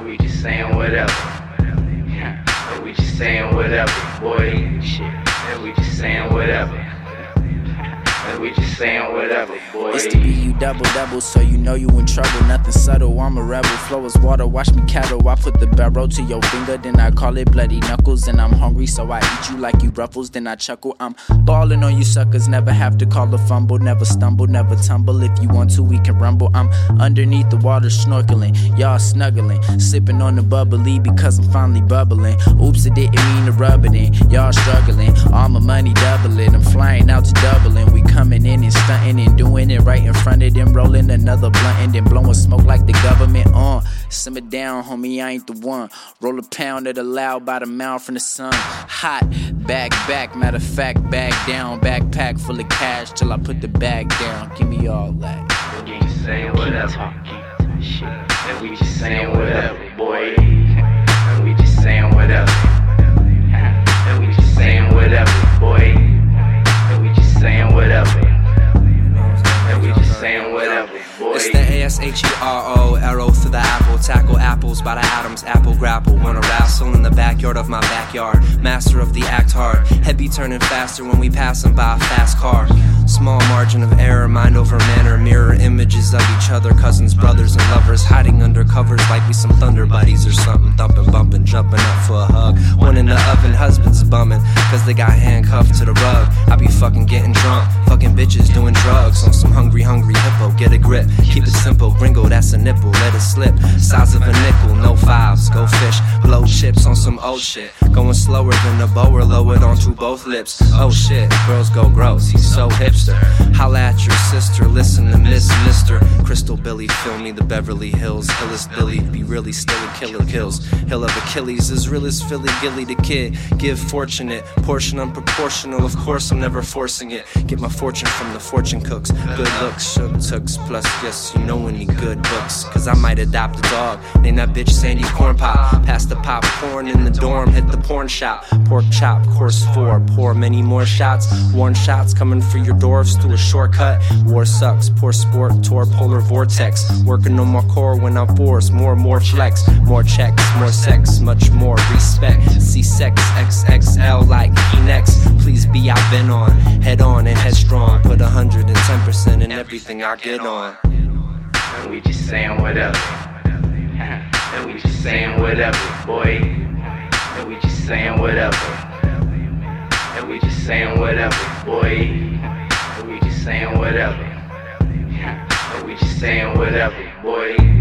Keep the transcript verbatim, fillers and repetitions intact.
And we just saying whatever. And we just saying whatever, boy. Shit. And we just saying whatever. And we just saying whatever, boy. It's the B U double double, so you know you in trouble. Nothing subtle, I'm a rebel. Flow is water, watch me cattle. I put the barrel to your finger, then I call it bloody knuckles. And I'm hungry, so I eat you like you ruffles, then I chuckle. I'm ballin' on you suckers, never have to call a fumble. Never stumble, never tumble. If you want to, we can rumble. I'm underneath the water snorkeling, y'all snuggling. Sipping on the bubbly because I'm finally bubbling. Oops, I didn't mean to rub it in. Y'all struggling, all my money doubling. I'm flying out to Dublin. We coming in and stunting and doing it right in front of them. Rolling another blunt and then blowing smoke like the government. Uh, simmer down, homie, I ain't the one. Roll a pound of the loud by the mouth from the sun. Hot, bag back, matter of fact, bag down. Backpack full of cash till I put the bag down. Give me all that. We just saying whatever. And we just saying whatever, boy. And we just saying whatever. And we just saying whatever, boy. And we just saying whatever. And we just saying whatever, boy. It's the A S H E R O, arrow through the apple. Tackle apples by the atoms, apple grapple. Wanna wrestle in the backyard of my backyard. Master of the act hard. Head be turning faster when we passing by a fast car. Small margin of error, mind over manner. Mirror images of each other, cousins, brothers, and lovers. Hiding under covers like we some thunder buddies or something. Thumping, bumping, jumping up for a hug. One in the oven, husband's bumming, cause they got handcuffed to the rug. I be fucking getting drunk, fucking bitches doing drugs. On some hungry, hungry hippo, get a grip. Keep it simple, gringo, that's a nipple, let it slip. Size of a nickel, no fives, go fish. Blow chips on some old shit. Going slower than a bower, lowered onto both lips. Oh shit, girls go gross, he's so hipster. Holla at your sister, listen to Miss Mister Crystal Billy, fill me the Beverly Hills. Hillest Billy, be really still a killer kills. Hill of Achilles, as real as Philly Gilly the kid. Give fortunate, portion unproportional. Of course I'm never forcing it. Get my fortune from the fortune cooks. Good looks, shook tooks, plus yes, you know any good books. Cause I might adopt a dog, name that bitch Sandy Corn Pop. Pass the popcorn in the dorm, hit the porn shop. Pork chop, course four, pour many more shots. Warn shots coming for your dwarfs through a shortcut. War sucks, poor sport, tour polar vortex. Working on my core when I'm forced. More, more flex, more checks, more sex, much more respect. See sex, X X L like next. Please be I've been on, head on and headstrong. Put one hundred ten percent in everything I get on. And we just saying whatever. And we just saying whatever, boy. And we just saying whatever. And we just saying whatever, boy. And we just saying whatever. And we just saying whatever, boy.